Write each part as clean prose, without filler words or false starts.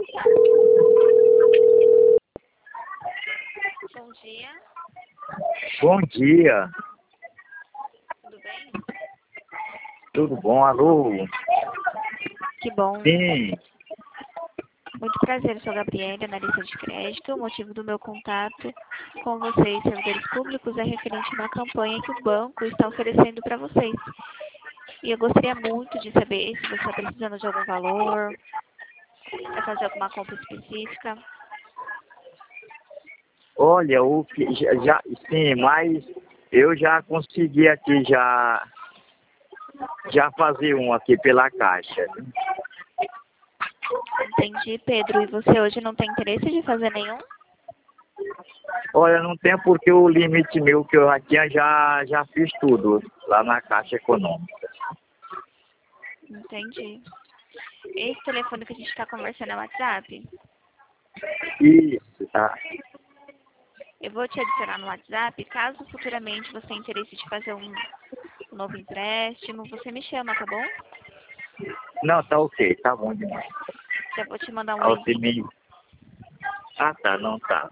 Bom dia, Bom dia, tudo bem? tudo bom? Alô? Que bom. Sim, Muito prazer, eu sou a Gabriela, analista de crédito. O motivo do meu contato com vocês, servidores públicos, é referente a uma campanha que o banco está oferecendo para vocês. E eu gostaria muito de saber se você está precisando de algum valor, para fazer alguma compra específica. olha, o que sim, mas eu já consegui aqui já fazer um aqui pela Caixa. Entendi, Pedro. E você hoje não tem interesse de fazer nenhum? Olha, não tem porque o limite meu que eu já tinha, já fiz tudo lá na Caixa Econômica. Entendi. Esse telefone que a gente está conversando é o WhatsApp? Isso, tá? Eu vou te adicionar no WhatsApp. Caso futuramente você tenha interesse de fazer um novo empréstimo, você me chama, tá bom? Não, tá ok, tá bom demais. Já vou te mandar um Ah, você oizinho. me... Ah, tá, não tá.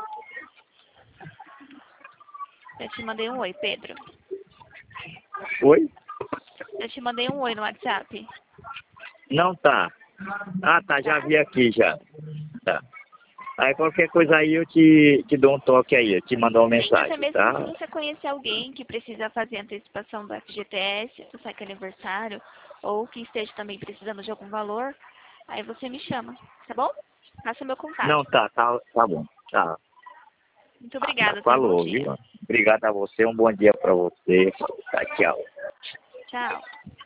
Já te mandei um oi, Pedro. Oi? Já te mandei um oi no WhatsApp, Não tá. Ah, tá, já tá? vi aqui já. Tá. Aí qualquer coisa aí eu te dou um toque aí, eu te mando uma Sim, até mensagem, mesmo se tá? você conhecer alguém que precisa fazer antecipação do FGTS, do saque aniversário, ou que esteja também precisando de algum valor, aí você me chama, tá bom? Passa o meu contato. Não, tá bom. Tá. Muito obrigada, tenha um bom Falou, dia. viu? Obrigado a você, um bom dia pra você. Tá, tchau. Tchau.